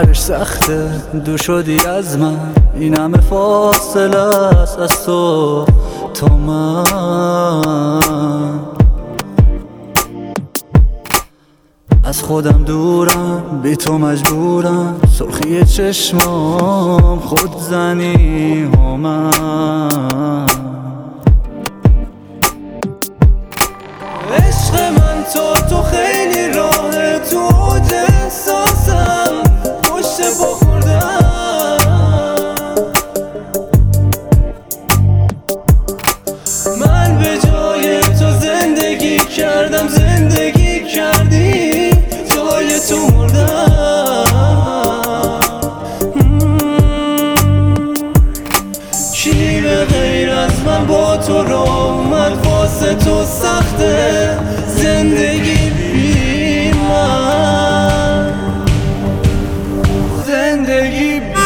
درکش سخته، دور شدی از من، این همه فاصله است از تو من. از خودم دورم، بی تو مجبورم، سرخی چشمام خودزنی من. عشق من تو خیلی راهه، تو اوج احساسم پشت پا خوردم. من به جای تو زندگی کردم، زندگی کردی جای تو مردم. کی به غیر از من با تو راه اومد، واسه تو سخته زندگی بی من، زندگی بی من.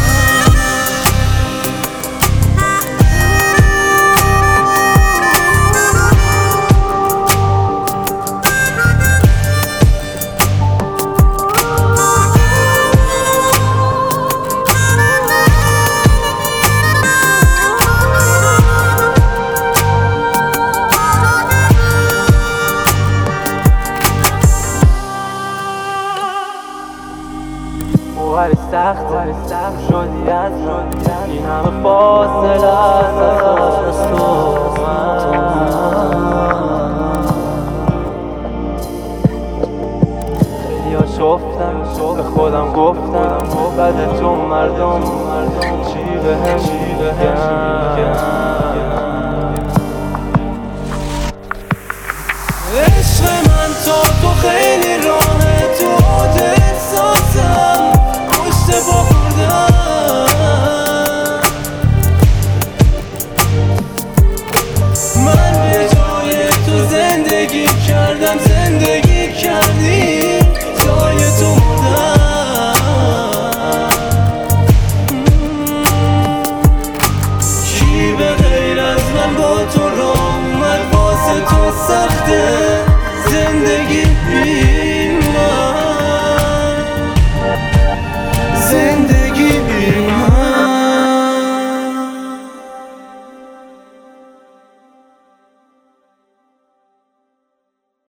ولی سخته شدی از من، این همه فاصله از تو من. خیلیا شفتم به خودم گفتم بعد تو مردم چی بهم میگن.